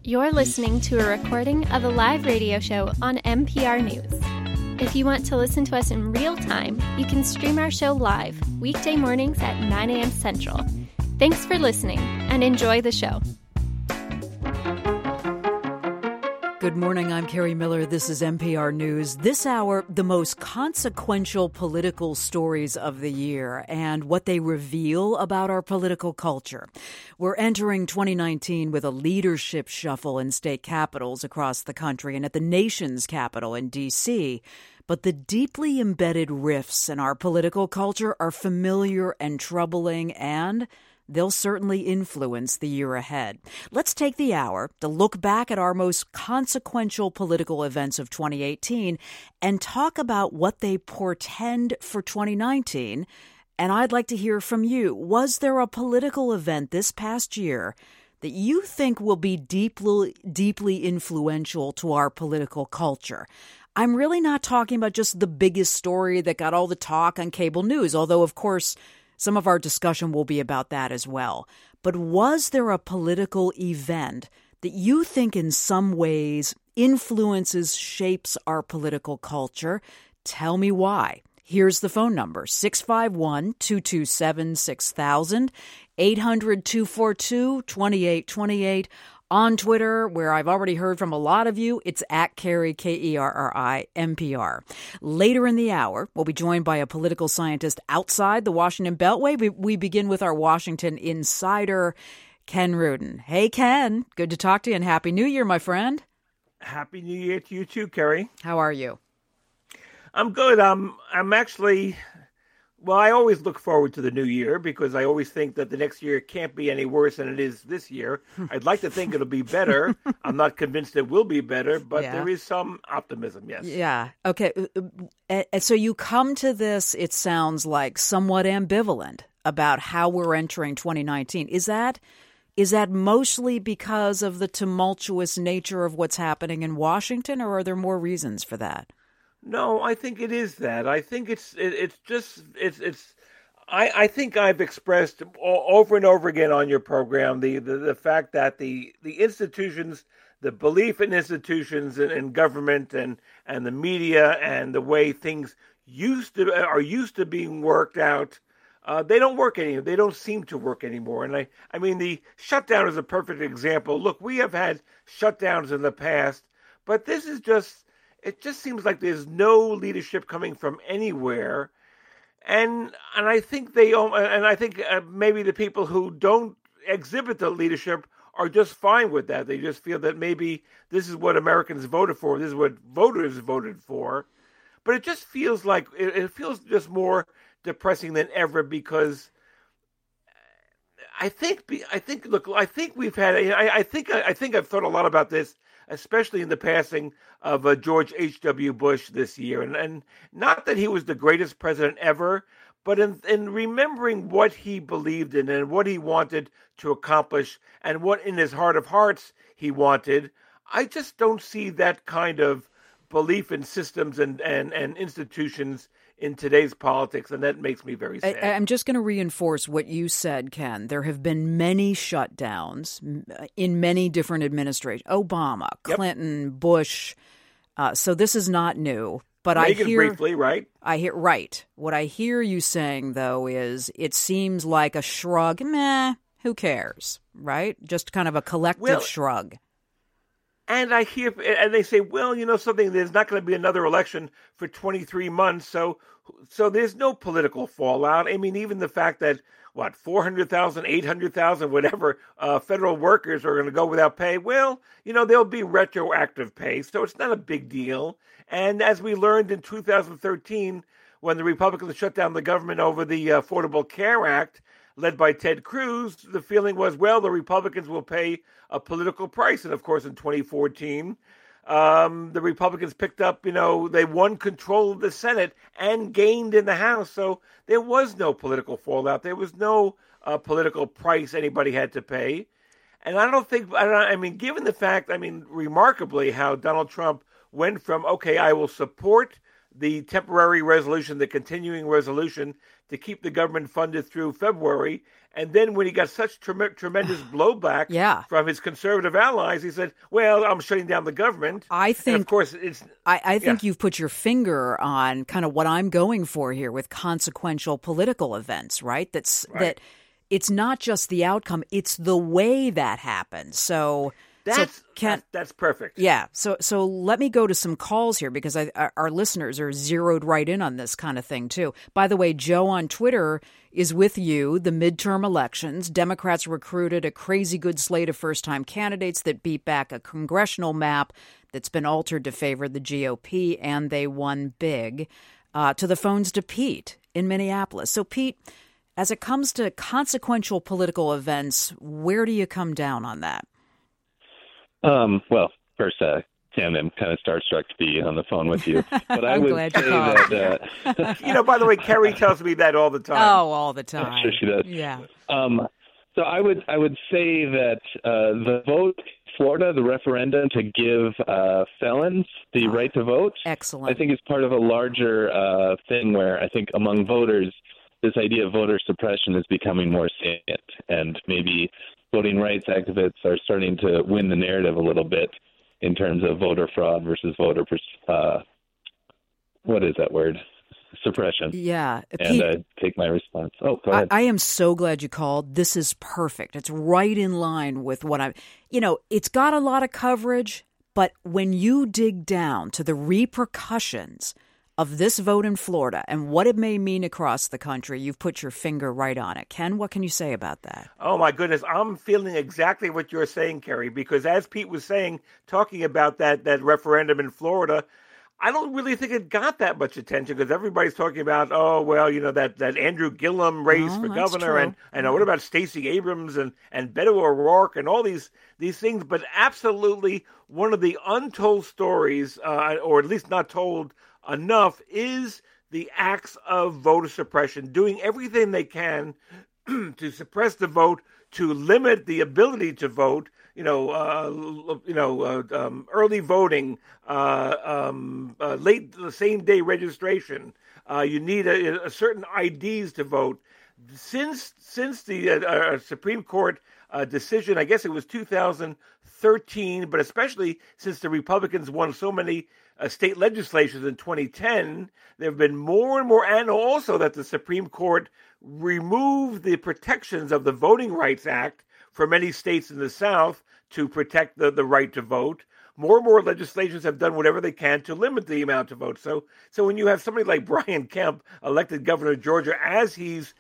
You're listening to a recording of a live radio show on NPR News. If you want to listen to us in real time, you can stream our show live weekday mornings at 9 a.m. Central. Thanks for listening and enjoy the show. Good morning, I'm Carrie Miller. This is NPR News. This hour, the most consequential political stories of the year and what they reveal about our political culture. We're entering 2019 with a leadership shuffle in state capitals across the country and at the nation's capital in D.C., but the deeply embedded rifts in our political culture are familiar and troubling, and they'll certainly influence the year ahead. Let's take the hour to look back at our most consequential political events of 2018 and talk about what they portend for 2019. And I'd like to hear from you. Was there a political event this past year that you think will be deeply influential to our political culture? I'm really not talking about just the biggest story that got all the talk on cable news, although, of course, some of our discussion will be about that as well. But was there a political event that you think in some ways influences, shapes our political culture? Tell me why. Here's the phone number, 651-227-6000, 800-242-2828. On Twitter, where I've already heard from a lot of you, it's at Kerri, Kerri, NPR. Later in the hour, we'll be joined by a political scientist outside the Washington Beltway. We begin with our Washington insider, Ken Rudin. Hey, Ken. Good to talk to you, and Happy New Year, my friend. Happy New Year to you too, Kerri. How are you? I'm good. I'm actually... Well, I always look forward to the new year because I always think that the next year can't be any worse than it is this year. I'd like to think it'll be better. I'm not convinced it will be better, but there is some optimism, yes. Yeah. Okay. So you come to this, it sounds like, somewhat ambivalent about how we're entering 2019. Is that mostly because of the tumultuous nature of what's happening in Washington, or are there more reasons for that? No, I think it is that. I think I think I've expressed over and over again on your program the fact that the institutions, the belief in institutions and government and the media and the way things used to being worked out, they don't work anymore. They don't seem to work anymore. And I mean, the shutdown is a perfect example. Look, we have had shutdowns in the past, but this is just. It just seems like there's no leadership coming from anywhere, and I think maybe the people who don't exhibit the leadership are just fine with that. They just feel that maybe this is what Americans voted for, this is what voters voted for, but it just feels like it feels just more depressing than ever because I think we've had. I think I've thought a lot about this, especially in the passing of George H.W. Bush this year. And not that he was the greatest president ever, but in remembering what he believed in and what he wanted to accomplish and what in his heart of hearts he wanted, I just don't see that kind of belief in systems and institutions in today's politics, and that makes me very sad. I'm just going to reinforce what you said, Ken. There have been many shutdowns in many different administrations. Obama, Clinton, Bush. So this is not new. But Reagan I hear briefly, right? Right. What I hear you saying, though, is it seems like a shrug. Meh, who cares, right? Just kind of a collective shrug. And they say, well, you know something, there's not going to be another election for 23 months, so there's no political fallout. I mean, even the fact that, 400,000, 800,000, whatever, federal workers are going to go without pay, well, there'll be retroactive pay, so it's not a big deal. And as we learned in 2013, when the Republicans shut down the government over the Affordable Care Act, led by Ted Cruz, the feeling was, well, the Republicans will pay a political price. And of course, in 2014, the Republicans picked up, they won control of the Senate and gained in the House. So there was no political fallout. There was no political price anybody had to pay. And given the fact, remarkably how Donald Trump went from, okay, I will support the temporary resolution, the continuing resolution to keep the government funded through February, And then when he got such tremendous blowback from his conservative allies, he said, well, I'm shutting down the government. I think, and of course, it's... I think you've put your finger on kind of what I'm going for here with consequential political events, right? That it's not just the outcome, it's the way that happens. So... That's perfect. Yeah. So let me go to some calls here because our listeners are zeroed right in on this kind of thing, too. By the way, Joe on Twitter is with you. The midterm elections. Democrats recruited a crazy good slate of first-time candidates that beat back a congressional map that's been altered to favor the GOP, and they won big. To the phones to Pete in Minneapolis. So, Pete, as it comes to consequential political events, where do you come down on that? Well, first, Tim, I'm kind of starstruck to be on the phone with you. But I I'm would glad say you called. that, by the way, Kerry tells me that all the time. Oh, all the time. I'm sure she does. Yeah. So I would say that the vote in Florida, the referendum to give felons the right to vote, excellent. I think is part of a larger thing where I think among voters, this idea of voter suppression is becoming more salient, and maybe voting rights activists are starting to win the narrative a little bit in terms of voter fraud versus voter what is that word? Suppression. Yeah. And Pete, take my response. Oh, go ahead. I am so glad you called. This is perfect. It's right in line with what it's got a lot of coverage, but when you dig down to the repercussions of this vote in Florida and what it may mean across the country, you've put your finger right on it. Ken, what can you say about that? Oh, my goodness. I'm feeling exactly what you're saying, Kerry, because as Pete was saying, talking about that referendum in Florida, I don't really think it got that much attention because everybody's talking about, that Andrew Gillum race for governor. True. And what about Stacey Abrams and Beto O'Rourke and all these things? But absolutely one of the untold stories, or at least not told enough, is the acts of voter suppression, doing everything they can to suppress the vote, to limit the ability to vote. Early voting, late the same day registration. You need a certain IDs to vote. Since the Supreme Court decision, I guess it was 2013, but especially since the Republicans won so many state legislatures in 2010, there have been more and more, and also that the Supreme Court removed the protections of the Voting Rights Act for many states in the South to protect the right to vote. More and more legislations have done whatever they can to limit the amount to vote. So when you have somebody like Brian Kemp elected governor of Georgia, as he's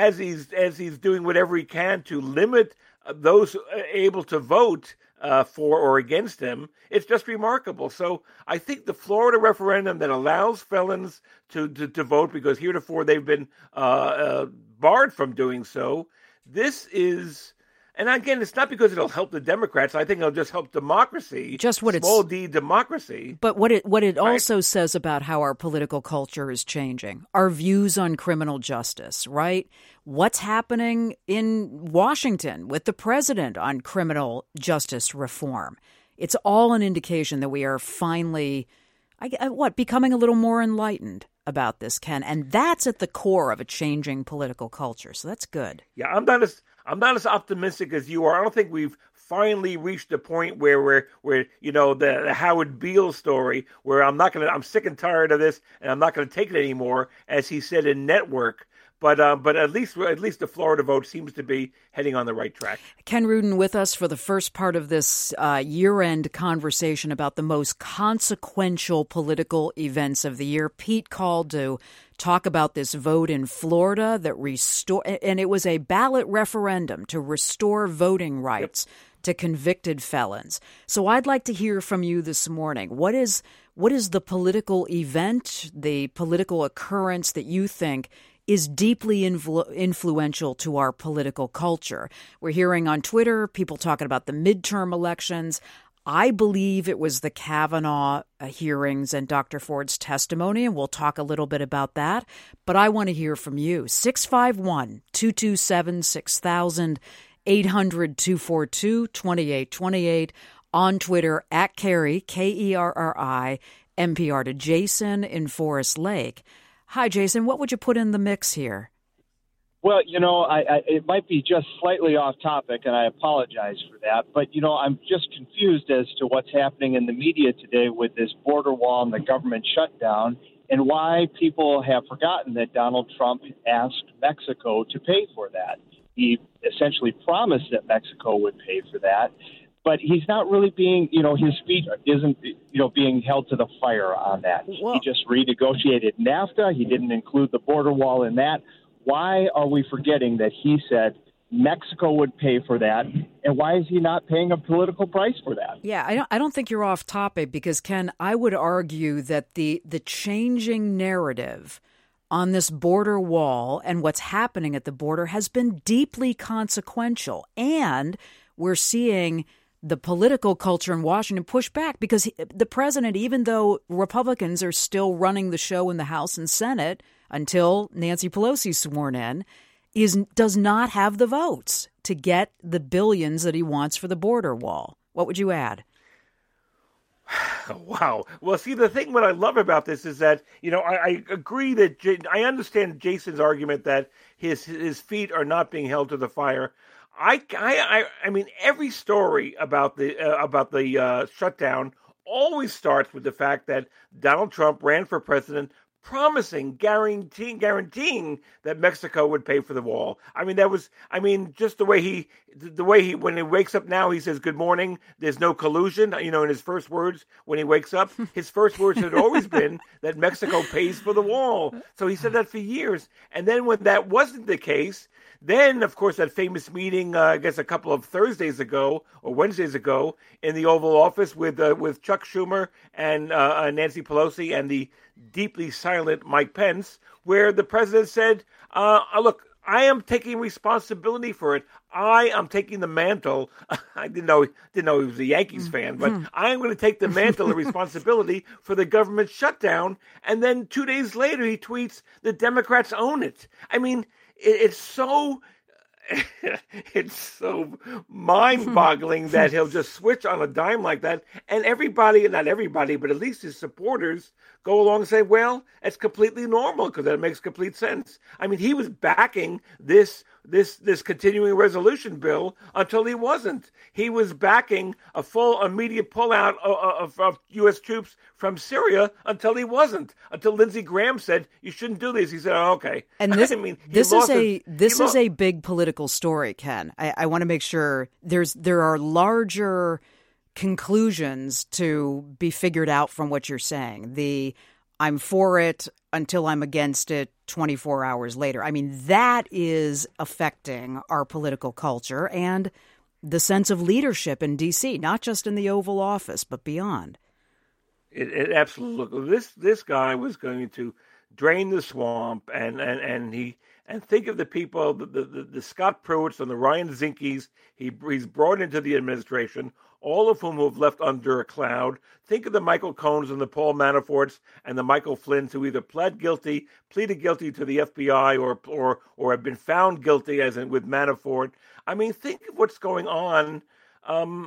doing whatever he can to limit those able to vote for or against him, it's just remarkable. So I think the Florida referendum that allows felons to vote, because heretofore they've been barred from doing so, this is... And again, it's not because it'll help the Democrats. I think it'll just help democracy. Just what small d democracy. But what it also says about how our political culture is changing, our views on criminal justice, right? What's happening in Washington with the president on criminal justice reform? It's all an indication that we are finally, becoming a little more enlightened about this, Ken. And that's at the core of a changing political culture. So that's good. Yeah, I'm not as optimistic as you are. I don't think we've finally reached a point where the Howard Beale story, where I'm sick and tired of this and I'm not going to take it anymore, as he said in Network. But at least the Florida vote seems to be heading on the right track. Ken Rudin with us for the first part of this year-end conversation about the most consequential political events of the year. Pete called to talk about this vote in Florida and it was a ballot referendum to restore voting rights to convicted felons. So I'd like to hear from you this morning. What is the political event, the political occurrence that you think is deeply influential to our political culture? We're hearing on Twitter people talking about the midterm elections. I believe it was the Kavanaugh hearings and Dr. Ford's testimony, and we'll talk a little bit about that. But I want to hear from you. 651-227-6000, 800-242-2828, on Twitter, at Kerry, Kerri, NPR, to Jason in Forest Lake. Hi, Jason. What would you put in the mix here? Well, it might be just slightly off topic, and I apologize for that. But, I'm just confused as to what's happening in the media today with this border wall and the government shutdown, and why people have forgotten that Donald Trump asked Mexico to pay for that. He essentially promised that Mexico would pay for that, but he's not really being, his feet isn't, being held to the fire on that. Well, he just renegotiated NAFTA. He didn't include the border wall in that. Why are we forgetting that he said Mexico would pay for that, and why is he not paying a political price for that? Yeah, I don't think you're off topic because, Ken, I would argue that the changing narrative on this border wall and what's happening at the border has been deeply consequential, and we're seeing the political culture in Washington push back because the president, even though Republicans are still running the show in the House and Senate until Nancy Pelosi's sworn in, does not have the votes to get the billions that he wants for the border wall. What would you add? Wow. Well, see, the thing what I love about this is that, I agree that I understand Jason's argument that his feet are not being held to the fire. I mean, every story about the shutdown always starts with the fact that Donald Trump ran for president, guaranteeing that Mexico would pay for the wall. I mean, just the way he, when he wakes up now, he says, "Good morning. There's no collusion." In his first words when he wakes up, his first words had always been that Mexico pays for the wall. So he said that for years. And then when that wasn't the case, then, of course, that famous meeting, I guess a couple of Thursdays ago or Wednesdays ago in the Oval Office with Chuck Schumer and Nancy Pelosi and the deeply silent Mike Pence, where the president said, look, I am taking responsibility for it. I am taking the mantle. I didn't know he was a Yankees fan, but I'm going to take the mantle of responsibility for the government shutdown. And then 2 days later, he tweets, "The Democrats own it." I mean, it's so mind-boggling that he'll just switch on a dime like that, and everybody, not everybody, but at least his supporters go along and say, well, it's completely normal because that makes complete sense. I mean, he was backing this continuing resolution bill until he wasn't. He was backing a full immediate pullout of U.S. troops from Syria until he wasn't. Until Lindsey Graham said, you shouldn't do this. He said, oh, okay. And this is a big political story, Ken. I want to make sure there are larger conclusions to be figured out from what you're saying. I'm for it until I'm against it 24 hours later. I mean, that is affecting our political culture and the sense of leadership in D.C., not just in the Oval Office, but beyond. It absolutely. This guy was going to drain the swamp and think of the people, the Scott Pruitts and the Ryan Zinke's he's brought into the administration, all of whom have left under a cloud. Think of the Michael Cohns and the Paul Manaforts and the Michael Flynns who either pleaded guilty to the FBI or have been found guilty, as in with Manafort. I mean, think of what's going on. One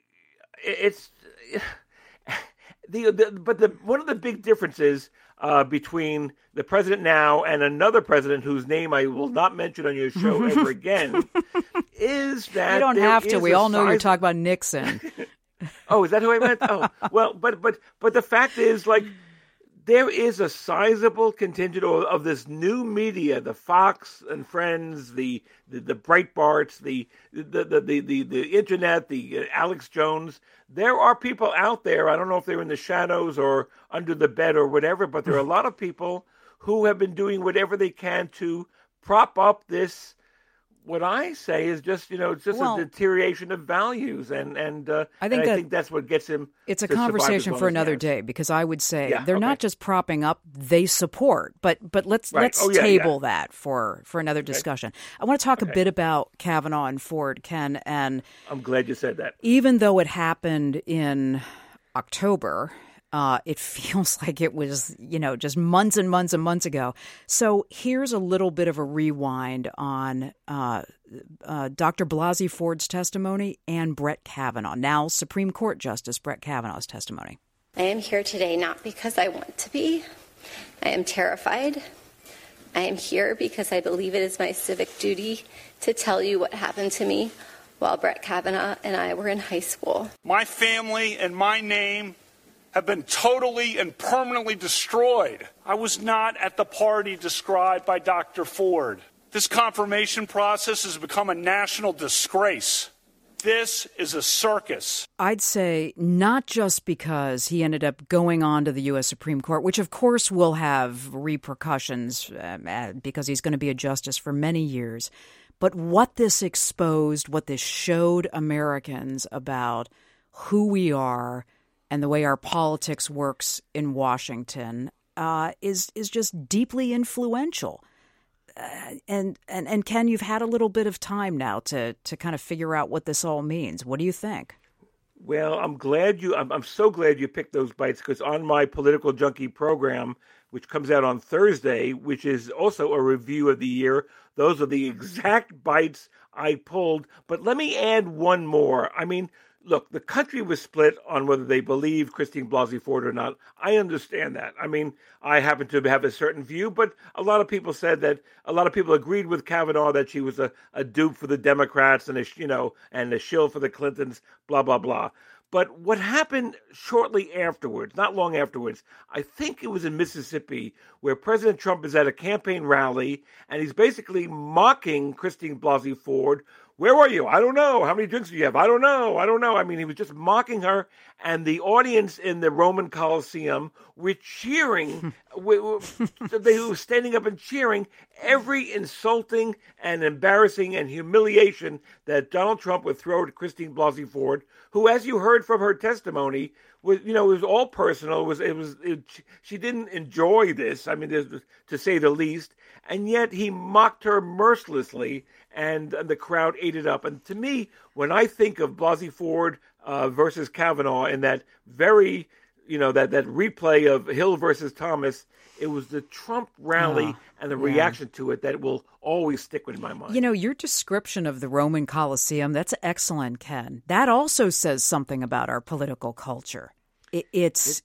of the big differences between the president now and another president whose name I will not mention on your show ever again is that you don't have to. We all know you're talking about Nixon. Oh, is that who I meant? Oh, well, but the fact is, like, there is a sizable contingent of this new media, the Fox and Friends, the Breitbarts, the internet, the Alex Jones. There are people out there. I don't know if they're in the shadows or under the bed or whatever, but there are a lot of people who have been doing whatever they can to prop up this. What I say is just, a deterioration of values, and I think that's what gets him. It's a conversation for another day, because I would say they're not just propping up; they support. But let's table that for another discussion. Okay. I want to talk a bit about Kavanaugh and Ford, Ken, and I'm glad you said that. Even though it happened in October, it feels like it was, just months and months and months ago. So here's a little bit of a rewind on Dr. Blasey Ford's testimony and Brett Kavanaugh, now Supreme Court Justice Brett Kavanaugh's testimony. I am here today not because I want to be. I am terrified. I am here because I believe it is my civic duty to tell you what happened to me while Brett Kavanaugh and I were in high school. My family and my name have been totally and permanently destroyed. I was not at the party described by Dr. Ford. This confirmation process has become a national disgrace. This is a circus. I'd say not just because he ended up going on to the U.S. Supreme Court, which of course will have repercussions because he's going to be a justice for many years, but what this exposed, what this showed Americans about who we are and the way our politics works in Washington is just deeply influential. And Ken, you've had a little bit of time now to kind of figure out what this all means. What do you think? Well, I'm so glad you picked those bites, because on my Political Junkie program, which comes out on Thursday, which is also a review of the year, those are the exact bites I pulled. But let me add one more. I mean, look, the country was split on whether they believe Christine Blasey Ford or not. I understand that. I mean, I happen to have a certain view, but a lot of people said that a lot of people agreed with Kavanaugh that she was a dupe for the Democrats and a shill for the Clintons, blah, blah, blah. But what happened shortly afterwards, not long afterwards, I think it was in Mississippi, where President Trump is at a campaign rally and he's basically mocking Christine Blasey Ford. Where were you? I don't know. How many drinks do you have? I don't know. I mean, he was just mocking her, and the audience in the Roman Coliseum were cheering. They were standing up and cheering every insulting and embarrassing and humiliation that Donald Trump would throw to Christine Blasey Ford, who, as you heard from her testimony, it was all personal. She didn't enjoy this. I mean, to say the least. And yet he mocked her mercilessly, and the crowd ate it up. And to me, when I think of Blasey Ford versus Kavanaugh in that very, that replay of Hill versus Thomas, it was the Trump rally and the reaction to it that will always stick with my mind. Your description of the Roman Coliseum, that's excellent, Ken. That also says something about our political culture. It's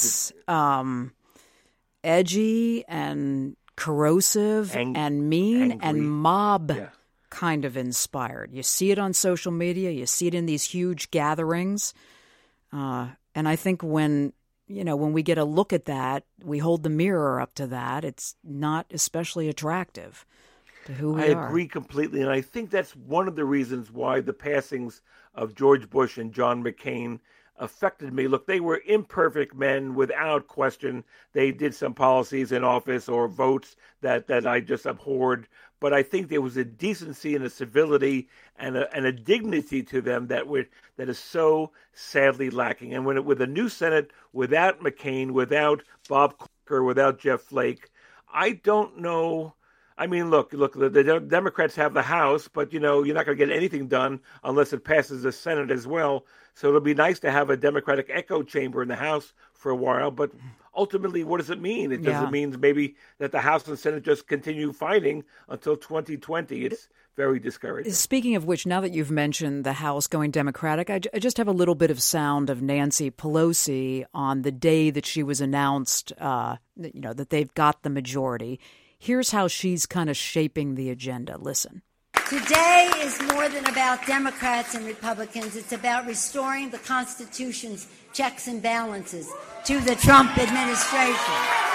edgy and corrosive and mean, angry, and mob kind of inspired. You see it on social media. You see it in these huge gatherings. And I think when we get a look at that, we hold the mirror up to that. It's not especially attractive to who we are. I agree completely. And I think that's one of the reasons why the passings of George Bush and John McCain affected me. Look, they were imperfect men without question. They did some policies in office or votes that I just abhorred. But I think there was a decency and a civility and a dignity to them that is so sadly lacking. And with a new Senate, without McCain, without Bob Corker, without Jeff Flake, I don't know. I mean, look, the Democrats have the House, but, you're not going to get anything done unless it passes the Senate as well. So it'll be nice to have a Democratic echo chamber in the House for a while. But ultimately, what does it mean? It doesn't mean maybe that the House and Senate just continue fighting until 2020. It's very discouraging. Speaking of which, now that you've mentioned the House going Democratic, I just have a little bit of sound of Nancy Pelosi on the day that she was announced, that they've got the majority. Here's how she's kind of shaping the agenda. Listen. Today is more than about Democrats and Republicans. It's about restoring the Constitution's checks and balances to the Trump administration.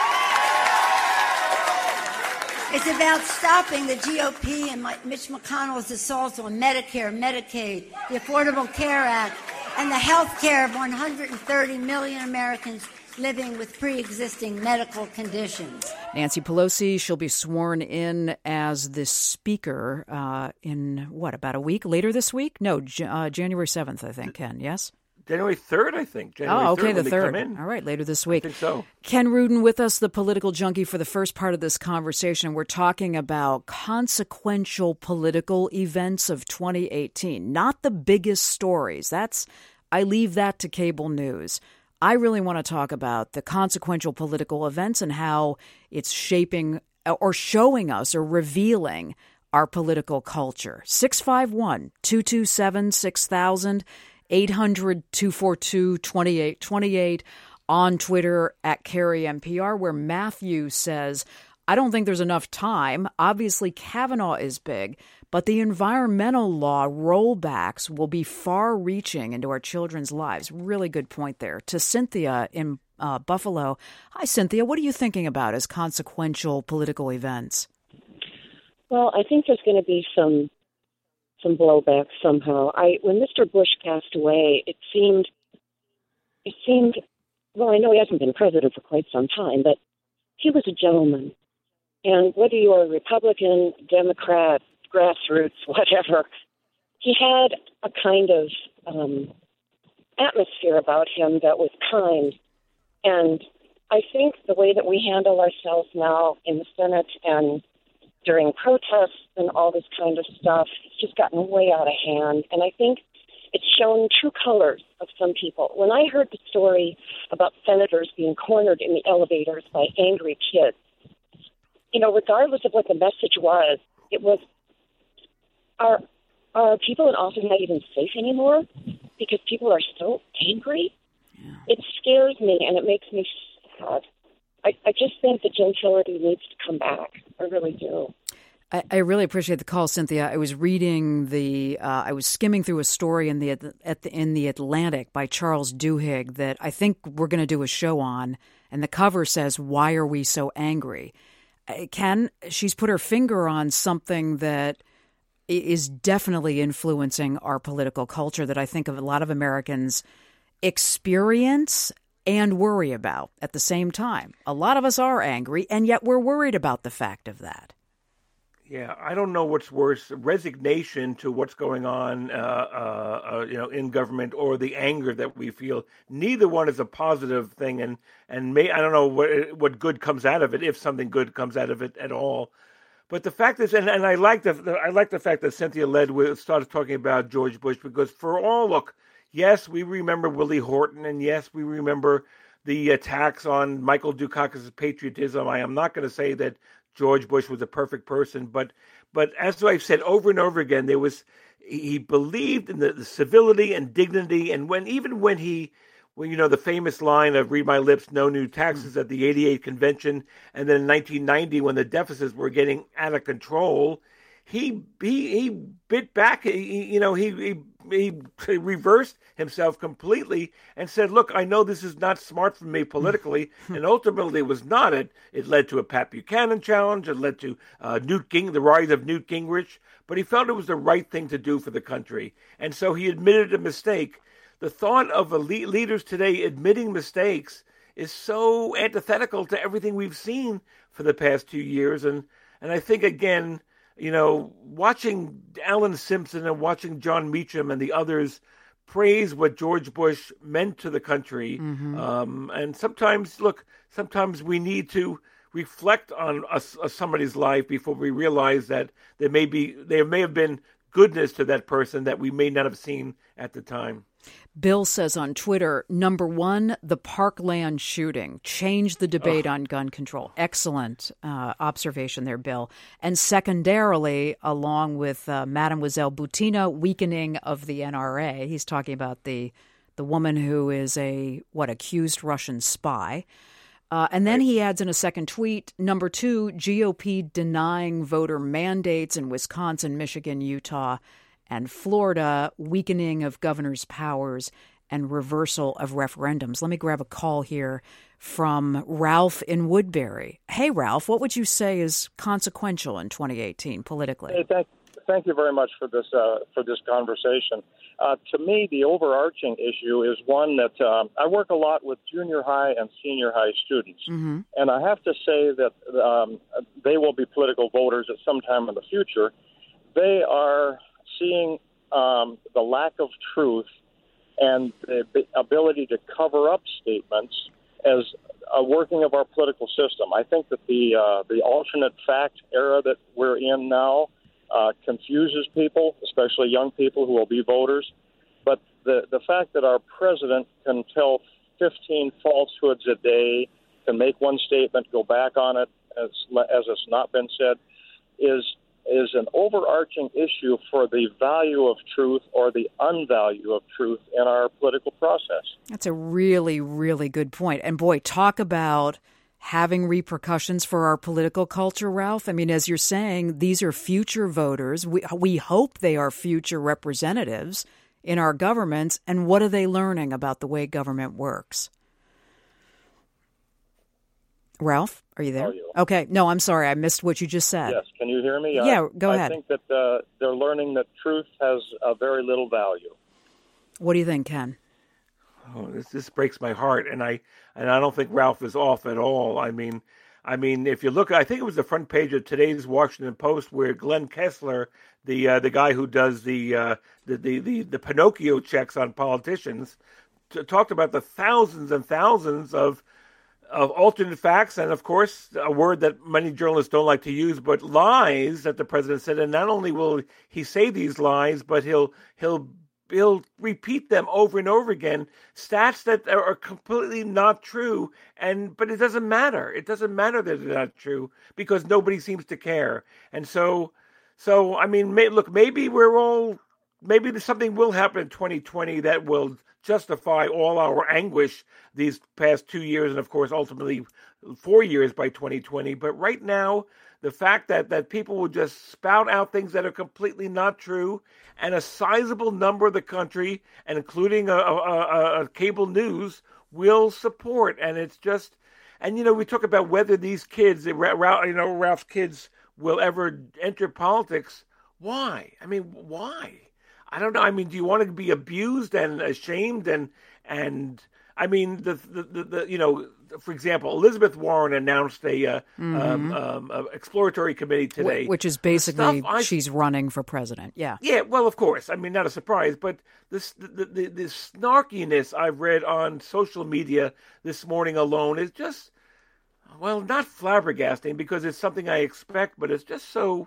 It's about stopping the GOP and Mitch McConnell's assaults on Medicare, Medicaid, the Affordable Care Act, and the health care of 130 million Americans living with pre-existing medical conditions. Nancy Pelosi, she'll be sworn in as the speaker in, about a week later this week? No, January 7th, I think, Ken, yes? January 3rd, I think. January 3rd, okay, the 3rd. All right, later this week. I think so. Ken Rudin with us, the political junkie, for the first part of this conversation. We're talking about consequential political events of 2018, not the biggest stories. I leave that to cable news. I really want to talk about the consequential political events and how it's shaping or showing us or revealing our political culture. 651-227-6000, 800-242-2828, on Twitter @CarrieMPR, where Matthew says, I don't think there's enough time. Obviously, Kavanaugh is big, but the environmental law rollbacks will be far-reaching into our children's lives. Really good point there. To Cynthia in Buffalo. Hi, Cynthia. What are you thinking about as consequential political events? Well, I think there's going to be some blowback somehow. When Mr. Bush passed away, it seemed. Well, I know he hasn't been president for quite some time, but he was a gentleman. And whether you are a Republican, Democrat, grassroots, whatever, he had a kind of atmosphere about him that was kind. And I think the way that we handle ourselves now in the Senate and during protests and all this kind of stuff, it's just gotten way out of hand. And I think it's shown true colors of some people. When I heard the story about senators being cornered in the elevators by angry kids, regardless of what the message was, it was, are people in office not even safe anymore because people are so angry? Yeah. It scares me and it makes me sad. I just think that gentility needs to come back. I really do. I really appreciate the call, Cynthia. I was reading I was skimming through a story in the Atlantic by Charles Duhigg that I think we're going to do a show on, and the cover says, "Why are we so angry?" She's put her finger on something that is definitely influencing our political culture that I think a lot of Americans experience and worry about at the same time. A lot of us are angry, and yet we're worried about the fact of that. Yeah, I don't know what's worse: resignation to what's going on, in government, or the anger that we feel. Neither one is a positive thing, and I don't know what good comes out of it, if something good comes out of it at all. But the fact is, and I like the fact that Cynthia started talking about George Bush, because yes, we remember Willie Horton, and yes, we remember the attacks on Michael Dukakis' patriotism. I am not going to say that George Bush was a perfect person, but as I've said over and over again, he believed in the civility and dignity, and when the famous line of "Read my lips, no new taxes" at the '88 convention, and then in 1990 when the deficits were getting out of control, he bit back. He reversed himself completely and said, "Look, I know this is not smart for me politically," and ultimately it was not. It led to a Pat Buchanan challenge. It led to the rise of Newt Gingrich. But he felt it was the right thing to do for the country, and so he admitted a mistake. The thought of leaders today admitting mistakes is so antithetical to everything we've seen for the past 2 years, and I think again, watching Alan Simpson and watching John Meacham and the others praise what George Bush meant to the country. Mm-hmm. And sometimes we need to reflect on somebody's life before we realize that there may have been goodness to that person that we may not have seen at the time. Bill says on Twitter, number one, the Parkland shooting changed the debate on gun control. Excellent observation there, Bill. And secondarily, along with Mademoiselle Butina, weakening of the NRA. He's talking about the woman who is accused Russian spy. And then he adds in a second tweet, number two, GOP denying voter mandates in Wisconsin, Michigan, Utah, and Florida, weakening of governors' powers, and reversal of referendums. Let me grab a call here from Ralph in Woodbury. Hey, Ralph, what would you say is consequential in 2018 politically? Hey, thank you very much for this conversation. To me, the overarching issue is one that I work a lot with junior high and senior high students, mm-hmm. and I have to say that they will be political voters at some time in the future. They are seeing the lack of truth and the ability to cover up statements as a working of our political system. I think that the alternate fact era that we're in now confuses people, especially young people who will be voters. But the fact that our president can tell 15 falsehoods a day, can make one statement, go back on it as it's not been said, is an overarching issue for the value of truth or the unvalue of truth in our political process. That's a really, really good point. And boy, talk about having repercussions for our political culture, Ralph? I mean, as you're saying, these are future voters. We hope they are future representatives in our governments. And what are they learning about the way government works? Ralph, are you there? Are you? Okay. No, I'm sorry. I missed what you just said. Yes. Can you hear me? Yeah, go ahead. I think that they're learning that truth has very little value. What do you think, Ken? Oh, this breaks my heart, and I don't think Ralph is off at all. I mean, if you look, I think it was the front page of today's Washington Post where Glenn Kessler, the guy who does the Pinocchio checks on politicians, talked about the thousands and thousands of alternate facts, and of course, a word that many journalists don't like to use, but lies that the president said. And not only will he say these lies, but he'll repeat them over and over again, stats that are completely not true. But it doesn't matter. It doesn't matter that they're not true because nobody seems to care. And so I mean, maybe something will happen in 2020 that will justify all our anguish these past 2 years, and of course, ultimately 4 years by 2020. But right now, the fact that people will just spout out things that are completely not true, and a sizable number of the country, and including a cable news, will support. And it's just, and we talk about whether these kids, Ralph's kids, will ever enter politics. Why? I mean, why? I don't know. I mean, do you want to be abused and ashamed and I mean, for example, Elizabeth Warren announced a exploratory committee today, which is basically she's running for president. Yeah. Yeah. Well, of course. I mean, not a surprise, but the snarkiness I've read on social media this morning alone is just, well, not flabbergasting because it's something I expect, but it's just so.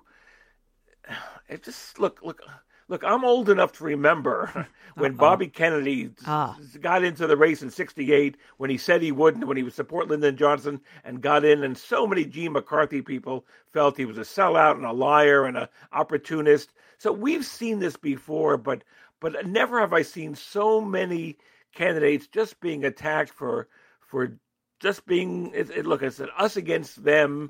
It just Look, I'm old enough to remember when Bobby Kennedy got into the race in '68, when he said he wouldn't, when he would support Lyndon Johnson and got in, and so many G. McCarthy people felt he was a sellout and a liar and an opportunist. So we've seen this before, but never have I seen so many candidates just being attacked for just being, look, it's an us against them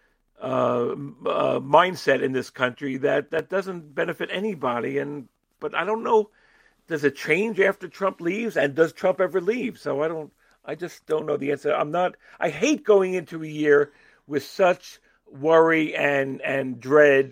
mindset in this country that doesn't benefit anybody. But I don't know, does it change after Trump leaves, and does Trump ever leave? So I just don't know the answer. I hate going into a year with such worry and dread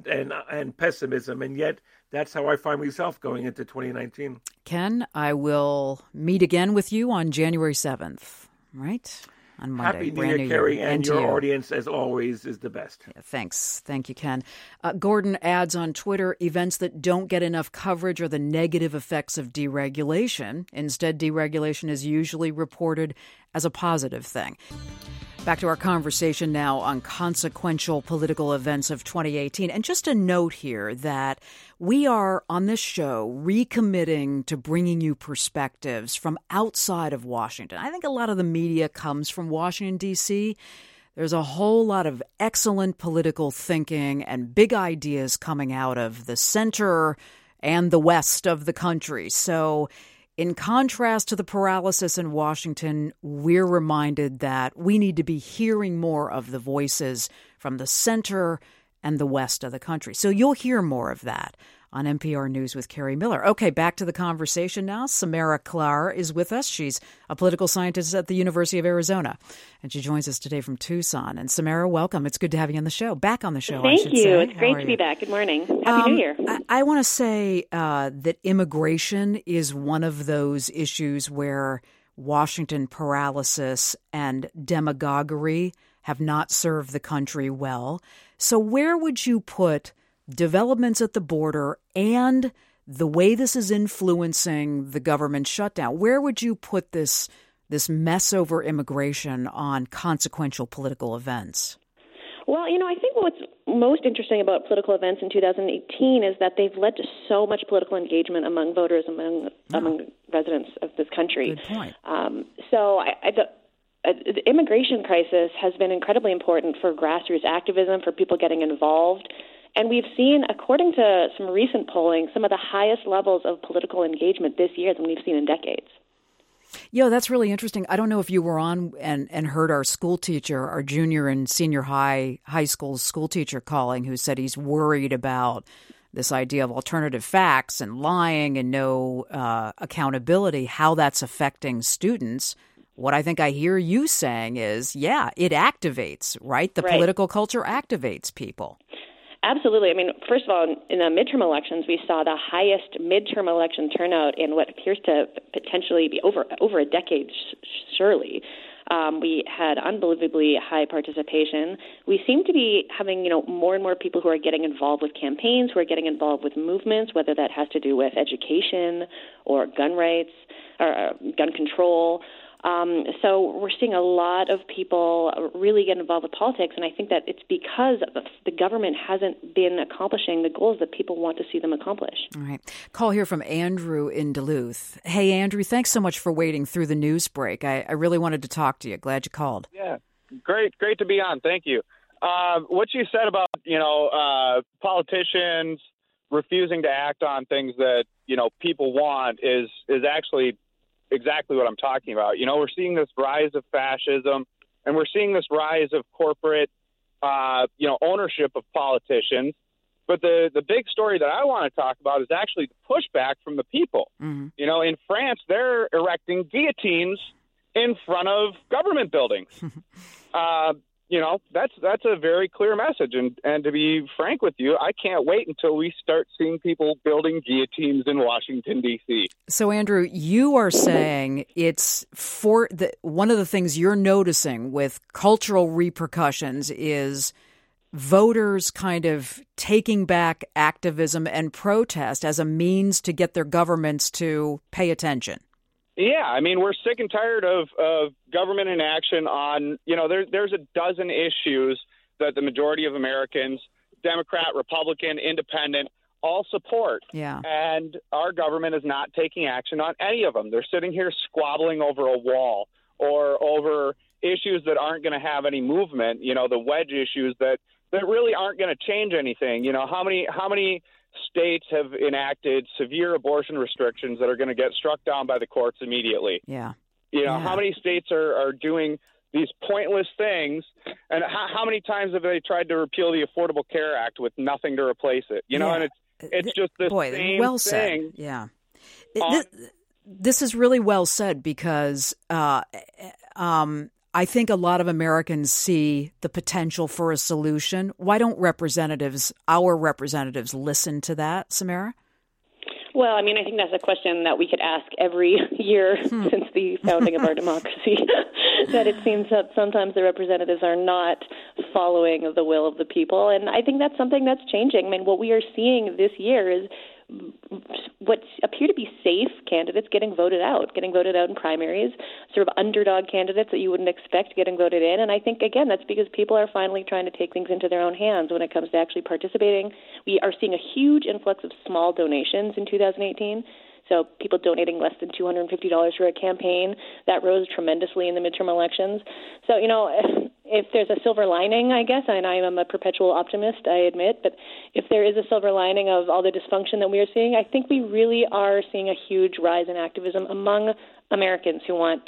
and pessimism, and yet that's how I find myself going into 2019. Ken, I will meet again with you on January 7th, right? On Monday. Happy New Year, Carrie, and your audience, as always, is the best. Yeah, thanks. Thank you, Ken. Gordon adds on Twitter, events that don't get enough coverage are the negative effects of deregulation. Instead, deregulation is usually reported as a positive thing. Back to our conversation now on consequential political events of 2018. And just a note here that we are, on this show, recommitting to bringing you perspectives from outside of Washington. I think a lot of the media comes from Washington, D.C. There's a whole lot of excellent political thinking and big ideas coming out of the center and the west of the country. So in contrast to the paralysis in Washington, we're reminded that we need to be hearing more of the voices from the center and the west of the country. So you'll hear more of that on NPR News with Kerri Miller. Okay, back to the conversation now. Samara Klar is with us. She's a political scientist at the University of Arizona, and she joins us today from Tucson. And Samara, welcome. It's good to have you on the show. Back on the show, Thank I should you. say. It's great to be back. Good morning. Happy New Year. I want to say that immigration is one of those issues where Washington paralysis and demagoguery have not served the country well. So where would you put developments at the border and the way this is influencing the government shutdown? Where would you put this mess over immigration on consequential political events? Well, I think what's most interesting about political events in 2018 is that they've led to so much political engagement among voters, among residents of this country. Good point. The immigration crisis has been incredibly important for grassroots activism, for people getting involved. And we've seen, according to some recent polling, some of the highest levels of political engagement this year than we've seen in decades. That's really interesting. I don't know if you were on and heard our school teacher, our junior and senior high school teacher calling, who said he's worried about this idea of alternative facts and lying and no accountability, how that's affecting students. What I think I hear you saying is, it activates, right? The political culture activates people. Absolutely. I mean, first of all, in the midterm elections, we saw the highest midterm election turnout in what appears to potentially be over a decade, surely. We had unbelievably high participation. We seem to be having, more and more people who are getting involved with campaigns, who are getting involved with movements, whether that has to do with education or gun rights or gun control. So we're seeing a lot of people really get involved with politics, and I think that it's because the government hasn't been accomplishing the goals that people want to see them accomplish. All right. Call here from Andrew in Duluth. Hey, Andrew, thanks so much for waiting through the news break. I really wanted to talk to you. Glad you called. Yeah, great to be on. Thank you. What you said about, politicians refusing to act on things that, people want is actually exactly what I'm talking about. We're seeing this rise of fascism, and we're seeing this rise of corporate, ownership of politicians. But the big story that I want to talk about is actually the pushback from the people. Mm-hmm. In France, they're erecting guillotines in front of government buildings. That's a very clear message. And to be frank with you, I can't wait until we start seeing people building guillotines in Washington, D.C. So, Andrew, you are saying it's one of the things you're noticing with cultural repercussions is voters kind of taking back activism and protest as a means to get their governments to pay attention. Yeah, I mean, we're sick and tired of government inaction on, there's a dozen issues that the majority of Americans, Democrat, Republican, Independent, all support. Yeah. And our government is not taking action on any of them. They're sitting here squabbling over a wall or over issues that aren't going to have any movement, the wedge issues that really aren't going to change anything. How many states have enacted severe abortion restrictions that are going to get struck down by the courts immediately? Yeah. How many states are doing these pointless things, and how many times have they tried to repeal the Affordable Care Act with nothing to replace it? And it's just the same well thing. Said. Yeah. This is really well said because I think a lot of Americans see the potential for a solution. Why don't our representatives, listen to that, Samara? Well, I mean, I think that's a question that we could ask every year since the founding of our democracy, that it seems that sometimes the representatives are not following the will of the people. And I think that's something that's changing. I mean, what we are seeing this year is what appear to be safe candidates getting voted out in primaries, sort of underdog candidates that you wouldn't expect getting voted in. And I think, again, that's because people are finally trying to take things into their own hands when it comes to actually participating. We are seeing a huge influx of small donations in 2018. So people donating less than $250 for a campaign, that rose tremendously in the midterm elections. So, if there's a silver lining, I guess, and I am a perpetual optimist, I admit, but if there is a silver lining of all the dysfunction that we are seeing, I think we really are seeing a huge rise in activism among Americans who want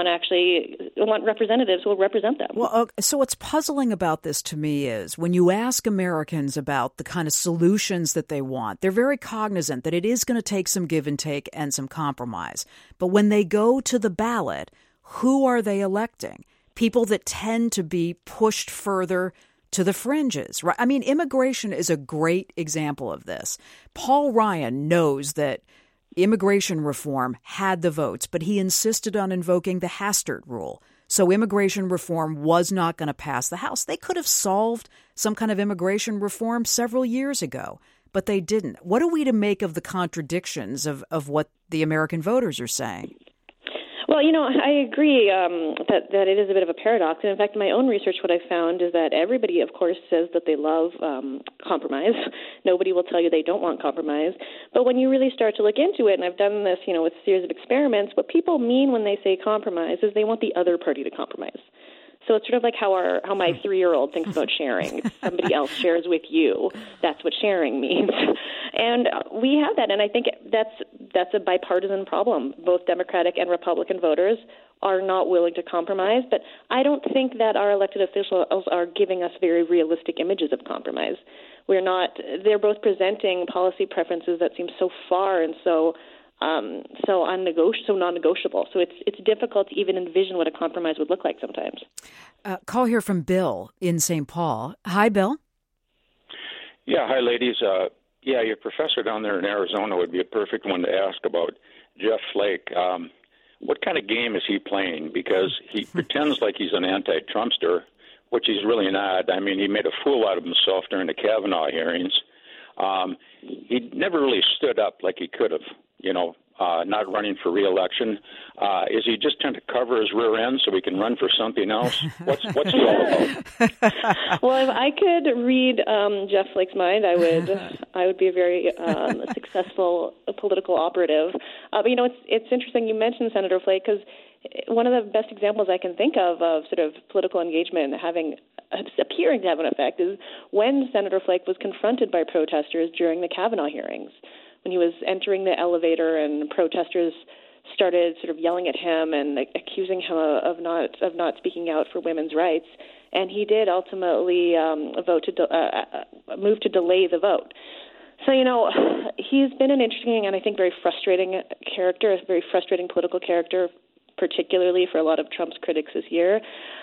representatives who will represent them. Well, so what's puzzling about this to me is when you ask Americans about the kind of solutions that they want, they're very cognizant that it is going to take some give and take and some compromise. But when they go to the ballot, who are they electing? People that tend to be pushed further to the fringes, right? I mean, immigration is a great example of this. Paul Ryan knows that immigration reform had the votes, but he insisted on invoking the Hastert rule. So immigration reform was not going to pass the House. They could have solved some kind of immigration reform several years ago, but they didn't. What are we to make of the contradictions of what the American voters are saying? Well, I agree that it is a bit of a paradox. And in fact, in my own research, what I found is that everybody, of course, says that they love compromise. Nobody will tell you they don't want compromise. But when you really start to look into it, and I've done this, with a series of experiments, what people mean when they say compromise is they want the other party to compromise. So it's sort of like how my 3-year-old thinks about sharing. If somebody else shares with you, that's what sharing means. And we have that, and I think that's a bipartisan problem. Both Democratic and Republican voters are not willing to compromise, but I don't think that our elected officials are giving us very realistic images of compromise. They're both presenting policy preferences that seem so far and so non-negotiable. So it's difficult to even envision what a compromise would look like sometimes. Call here from Bill in St. Paul. Hi, Bill. Yeah, hi, ladies. Your professor down there in Arizona would be a perfect one to ask about Jeff Flake. What kind of game is he playing? Because he pretends like he's an anti-Trumpster, which he's really not. I mean, he made a fool out of himself during the Kavanaugh hearings. He never really stood up like he could have, not running for re-election. Is he just trying to cover his rear end so he can run for something else? What's he all about? Well, if I could read Jeff Flake's mind, I would be a very successful political operative. But it's interesting you mentioned Senator Flake, because one of the best examples I can think of sort of political engagement appearing to have an effect is when Senator Flake was confronted by protesters during the Kavanaugh hearings. When he was entering the elevator and protesters started sort of yelling at him and accusing him of not speaking out for women's rights, and he did ultimately move to delay the vote. So, he's been an interesting and I think very frustrating character, a very frustrating political character, particularly for a lot of Trump's critics this year.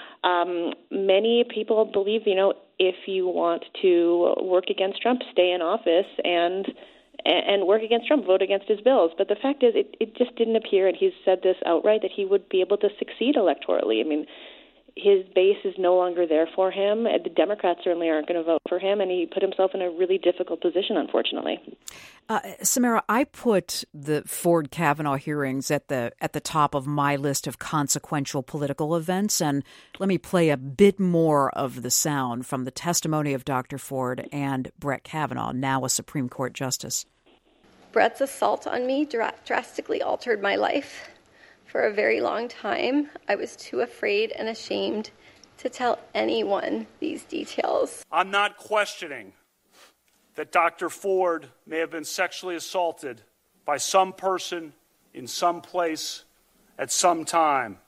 Many people believe, if you want to work against Trump, stay in office and work against Trump, vote against his bills. But the fact is, it just didn't appear, and he's said this outright, that he would be able to succeed electorally. I mean, his base is no longer there for him. The Democrats certainly aren't going to vote for him, and he put himself in a really difficult position, unfortunately. Samara, I put the Ford-Kavanaugh hearings at the top of my list of consequential political events, and let me play a bit more of the sound from the testimony of Dr. Ford and Brett Kavanaugh, now a Supreme Court justice. Brett's assault on me drastically altered my life. For a very long time, I was too afraid and ashamed to tell anyone these details. I'm not questioning that Dr. Ford may have been sexually assaulted by some person in some place at some time.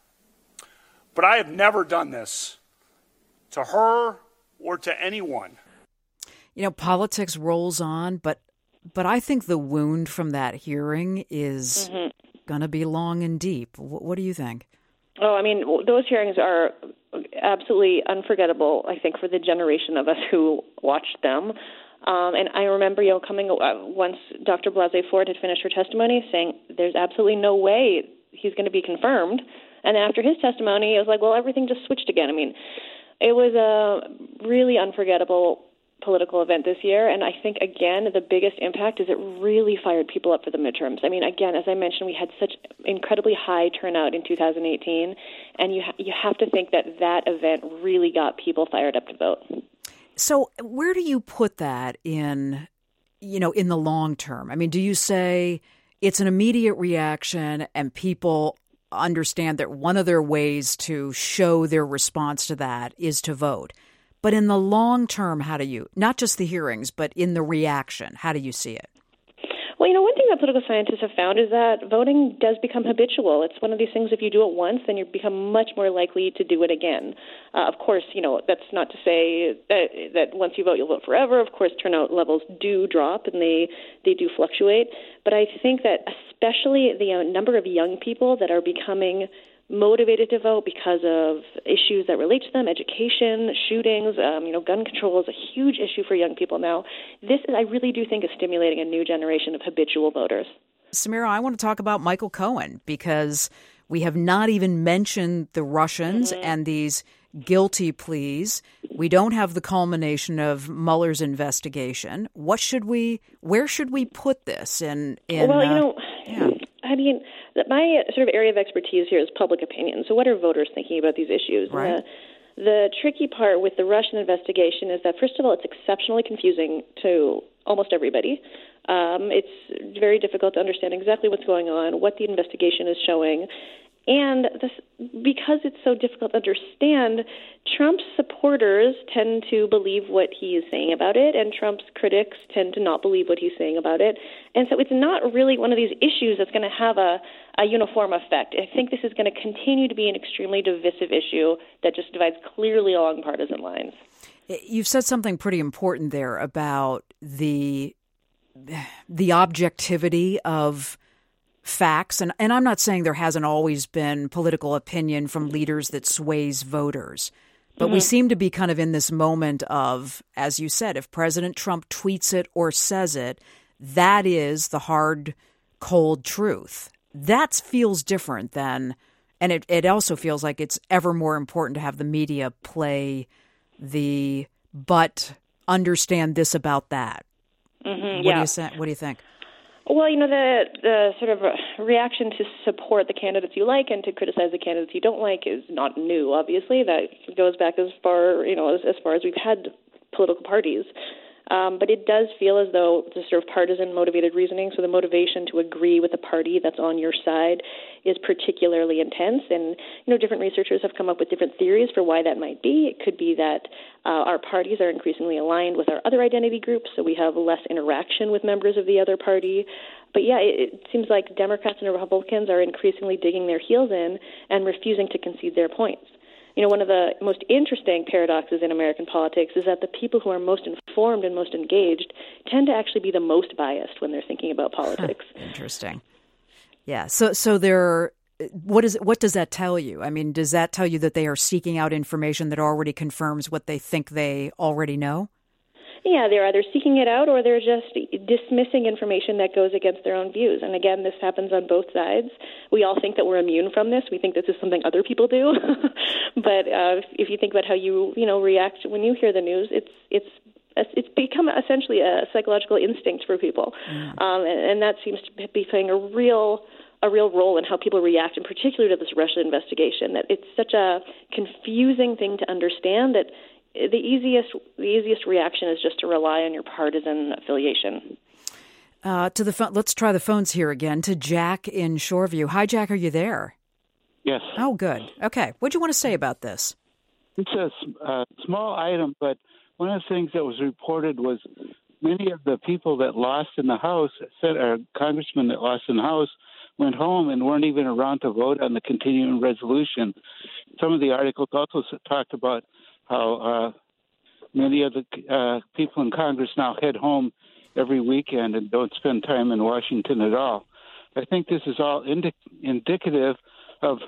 But I have never done this to her or to anyone. Politics rolls on, but I think the wound from that hearing is going to be long and deep. What do you think? Oh, I mean, those hearings are absolutely unforgettable, I think, for the generation of us who watched them. And I remember, coming once Dr. Blasey Ford had finished her testimony, saying there's absolutely no way he's going to be confirmed. And then after his testimony, it was like, well, everything just switched again. I mean, it was a really unforgettable political event this year, and I think, again, the biggest impact is it really fired people up for the midterms. I mean, again, as I mentioned, we had such incredibly high turnout in 2018, and you have to think that event really got people fired up to vote. So where do you put that in the long term? I mean, do you say it's an immediate reaction and people understand that one of their ways to show their response to that is to vote? But in the long term, how do you, not just the hearings, but in the reaction, how do you see it? Well, one thing that political scientists have found is that voting does become habitual. It's one of these things, if you do it once, then you become much more likely to do it again. Of course, that's not to say that once you vote, you'll vote forever. Of course, turnout levels do drop and they do fluctuate. But I think that especially the number of young people that are becoming motivated to vote because of issues that relate to them, education, shootings, gun control is a huge issue for young people now. This, I really do think, is stimulating a new generation of habitual voters. Samira, I want to talk about Michael Cohen because we have not even mentioned the Russians and these guilty pleas. We don't have the culmination of Mueller's investigation. Where should we put this I mean, my sort of area of expertise here is public opinion. So what are voters thinking about these issues? Right. The tricky part with the Russian investigation is that, first of all, it's exceptionally confusing to almost everybody. It's very difficult to understand exactly what's going on, what the investigation is showing. And because it's so difficult to understand, Trump's supporters tend to believe what he is saying about it, and Trump's critics tend to not believe what he's saying about it. And so it's not really one of these issues that's going to have a uniform effect. I think this is going to continue to be an extremely divisive issue that just divides clearly along partisan lines. You've said something pretty important there about the objectivity of facts. And I'm not saying there hasn't always been political opinion from leaders that sways voters. But we seem to be kind of in this moment of, as you said, if President Trump tweets it or says it, that is the hard, cold truth. That feels different than, and it also feels like it's ever more important to have the media play the, but understand this about that. Mm-hmm, What do you think? Well, the sort of reaction to support the candidates you like and to criticize the candidates you don't like is not new, obviously. That goes back as far, as far as we've had political parties. But it does feel as though the sort of partisan motivated reasoning, so the motivation to agree with the party that's on your side, is particularly intense. And, different researchers have come up with different theories for why that might be. It could be that our parties are increasingly aligned with our other identity groups, so we have less interaction with members of the other party. But yeah, it seems like Democrats and Republicans are increasingly digging their heels in and refusing to concede their points. One of the most interesting paradoxes in American politics is that the people who are most informed and most engaged tend to actually be the most biased when they're thinking about politics. Interesting. Yeah. So they're, what does that tell you? I mean, does that tell you that they are seeking out information that already confirms what they think they already know? Yeah, they're either seeking it out or they're just dismissing information that goes against their own views. And again, this happens on both sides. We all think that we're immune from this. We think this is something other people do. But if you think about how you react when you hear the news, it's become essentially a psychological instinct for people, and that seems to be playing a real role in how people react, in particular to this Russia investigation. That it's such a confusing thing to understand that the easiest reaction is just to rely on your partisan affiliation. Let's try the phones here again to Jack in Shoreview. Hi, Jack. Are you there? Yes. Oh, good. Okay. What do you want to say about this? It's a small item, but one of the things that was reported was many of the people that lost in the House, congressmen that lost in the House, went home and weren't even around to vote on the continuing resolution. Some of the articles also talked about how many of the people in Congress now head home every weekend and don't spend time in Washington at all. I think this is all indicative of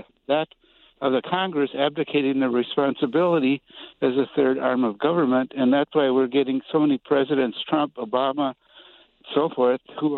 the Congress abdicating their responsibility as a third arm of government, and that's why we're getting so many presidents, Trump, Obama, so forth, who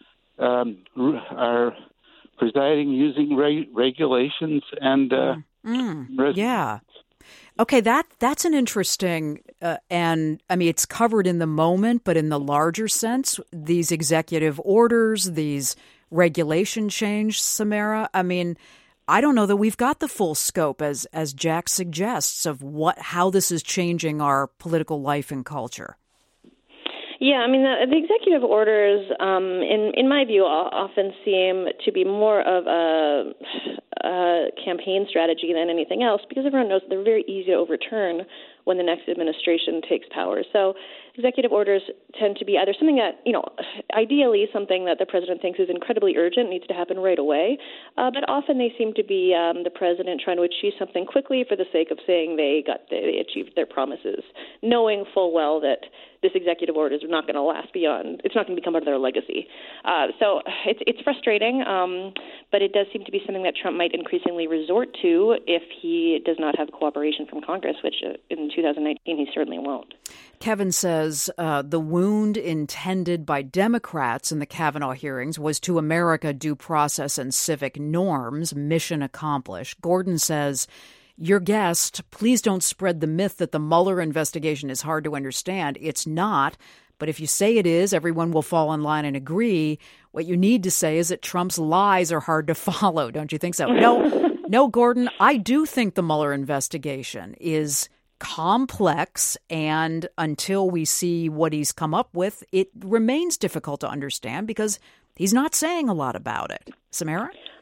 are presiding using regulations and yeah. Okay, that's an interesting, and I mean, it's covered in the moment, but in the larger sense, these executive orders, these regulation change, Samara, I mean, I don't know that we've got the full scope, as Jack suggests, of how this is changing our political life and culture. Yeah, I mean, the executive orders, in my view, often seem to be more of a campaign strategy than anything else, because everyone knows they're very easy to overturn when the next administration takes power. So executive orders tend to be either something that, ideally something that the president thinks is incredibly urgent, needs to happen right away, but often they seem to be the president trying to achieve something quickly for the sake of saying they achieved their promises, knowing full well that this executive order is not going to last beyond, it's not going to become part of their legacy. So it's frustrating, but it does seem to be something that Trump might increasingly resort to if he does not have cooperation from Congress, which in 2019 he certainly won't. Kevin says the wound intended by Democrats in the Kavanaugh hearings was to America due process and civic norms, mission accomplished. Gordon says, your guest, please don't spread the myth that the Mueller investigation is hard to understand. It's not. But if you say it is, everyone will fall in line and agree. What you need to say is that Trump's lies are hard to follow. Don't you think so? No, Gordon, I do think the Mueller investigation is complex, and until we see what he's come up with, it remains difficult to understand because he's not saying a lot about it. Samara?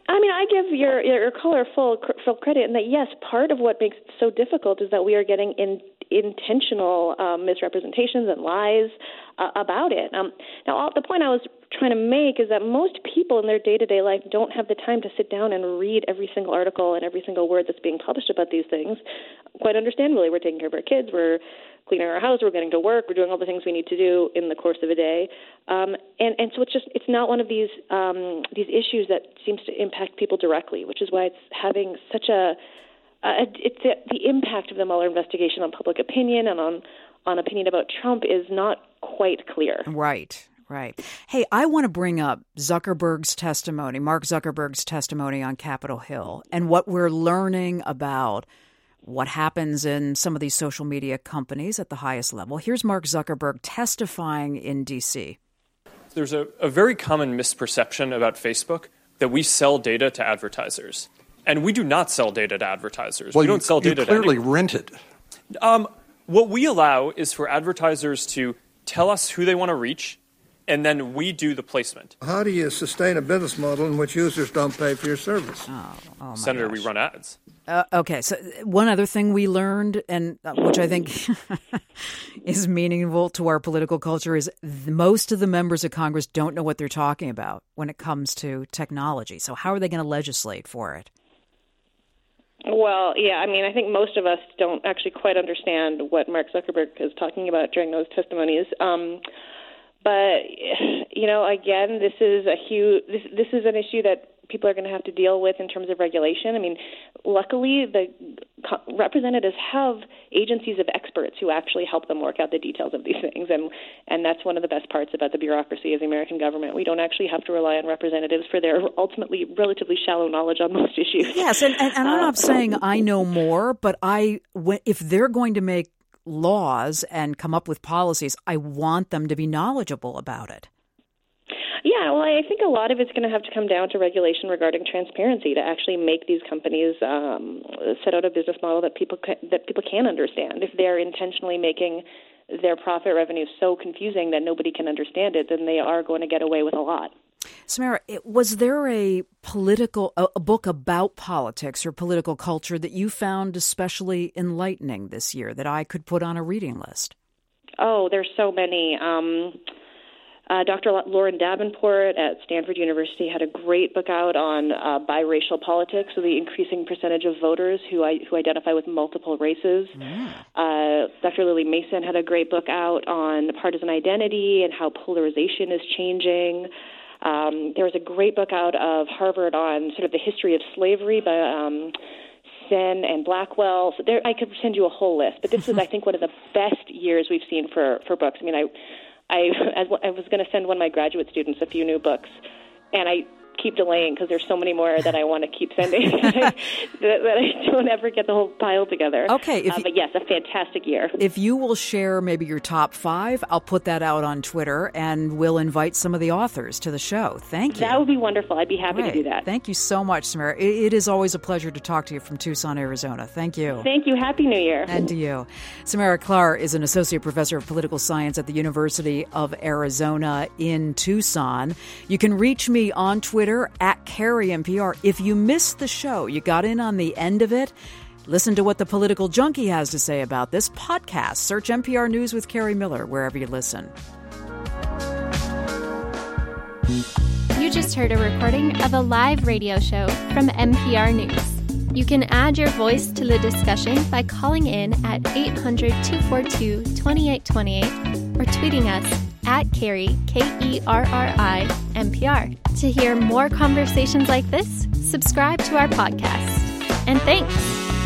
I mean, I give your caller full credit in that, yes, part of what makes it so difficult is that we are getting intentional misrepresentations and lies about it. Now, the point I was trying to make is that most people in their day-to-day life don't have the time to sit down and read every single article and every single word that's being published about these things. Quite understandably, we're taking care of our kids, we're cleaning our house, we're getting to work, we're doing all the things we need to do in the course of a day, and so it's not one of these issues that seems to impact people directly, which is why it's having such it's the impact of the Mueller investigation on public opinion and on opinion about Trump is not quite clear. Right. Hey, I want to bring up Zuckerberg's testimony, Mark Zuckerberg's testimony on Capitol Hill, and what we're learning about what happens in some of these social media companies at the highest level. Here's Mark Zuckerberg testifying in D.C. There's a very common misperception about Facebook that we sell data to advertisers. And we do not sell data to advertisers. Well, we don't sell data to anyone. You clearly rent it. What we allow is for advertisers to tell us who they want to reach, and then we do the placement. How do you sustain a business model in which users don't pay for your service? Oh Senator, we run ads. Okay, so one other thing we learned, and which I think is meaningful to our political culture, is most of the members of Congress don't know what they're talking about when it comes to technology. So how are they going to legislate for it? Well, yeah, I mean, I think most of us don't actually quite understand what Mark Zuckerberg is talking about during those testimonies. But, again, this is this is an issue that people are going to have to deal with in terms of regulation. I mean, luckily, the representatives have agencies of experts who actually help them work out the details of these things, and that's one of the best parts about the bureaucracy of the American government. We don't actually have to rely on representatives for their ultimately relatively shallow knowledge on most issues. Yes, and I'm not saying I know more, but if they're going to make laws and come up with policies, I want them to be knowledgeable about it. Yeah, well, I think a lot of it's going to have to come down to regulation regarding transparency to actually make these companies set out a business model that people can understand. If they're intentionally making their profit revenue so confusing that nobody can understand it, then they are going to get away with a lot. Samara, was there a book about politics or political culture that you found especially enlightening this year that I could put on a reading list? Oh, there's so many. Dr. Lauren Davenport at Stanford University had a great book out on biracial politics, so the increasing percentage of voters who identify with multiple races. Dr. Lily Mason had a great book out on partisan identity and how polarization is changing. There was a great book out of Harvard on sort of the history of slavery by Sen and Blackwell. So I could send you a whole list, but this was, I think, one of the best years we've seen for books. I mean, I was going to send one of my graduate students a few new books, and I keep delaying because there's so many more that I want to keep sending that I don't ever get the whole pile together. Okay. But yes, a fantastic year. If you will share maybe your top 5, I'll put that out on Twitter, and we'll invite some of the authors to the show. Thank you. That would be wonderful. I'd be happy to do that. Thank you so much, Samara. It is always a pleasure to talk to you from Tucson, Arizona. Thank you. Thank you. Happy New Year. And to you. Samara Klar is an associate professor of political science at the University of Arizona in Tucson. You can reach me on Twitter at Carrie NPR. If you missed the show, you got in on the end of it, listen to what the Political Junkie has to say about this podcast. Search NPR News with Carrie Miller wherever you listen. You just heard a recording of a live radio show from NPR News. You can add your voice to the discussion by calling in at 800-242-2828 or tweeting us at Kerry, Kerri, NPR. To hear more conversations like this, subscribe to our podcast. And thanks.